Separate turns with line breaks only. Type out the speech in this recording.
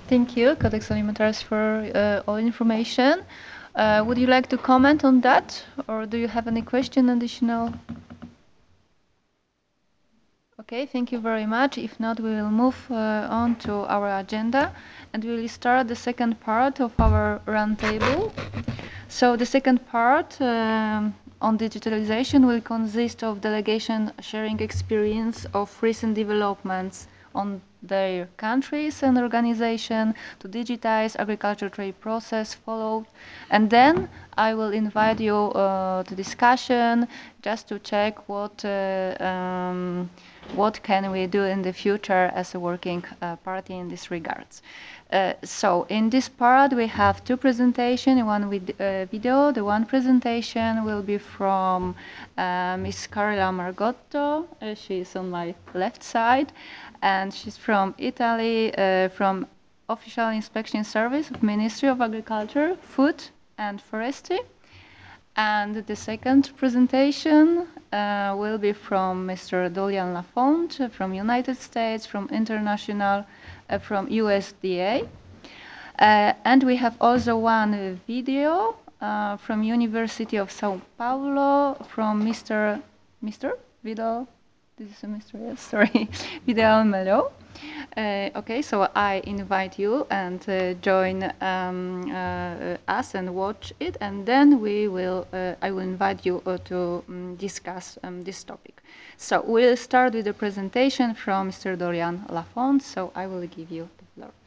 Thank you, Codex Alimentarius, for all information. Would you like to comment on that, or do you have any question additional? Okay, thank you very much. If not, we will move on to our agenda, and we will start the second part of our roundtable. So the second part on digitalization will consist of delegation sharing experience of recent developments on their countries and organization to digitize agriculture trade process followed. And then I will invite you to discussion just to check what can we do in the future as a working party in this regards. So in this part we have two presentations, one with video. The one presentation will be from Miss Carla Margotto. She is on my left side, and she's from Italy, from Official Inspection Service of Ministry of Agriculture, Food and Forestry. And the second presentation will be from Mr. Dolian Lafont from United States, from International, from USDA. And we have also one video from University of Sao Paulo from Mr. Vidal. This is a Mr. Yes, sorry, Vidal Melo. Okay, so I invite you and join us and watch it, and then I will invite you to discuss this topic. So we'll start with the presentation from Mr. Dorian Lafont. So I will give you the floor.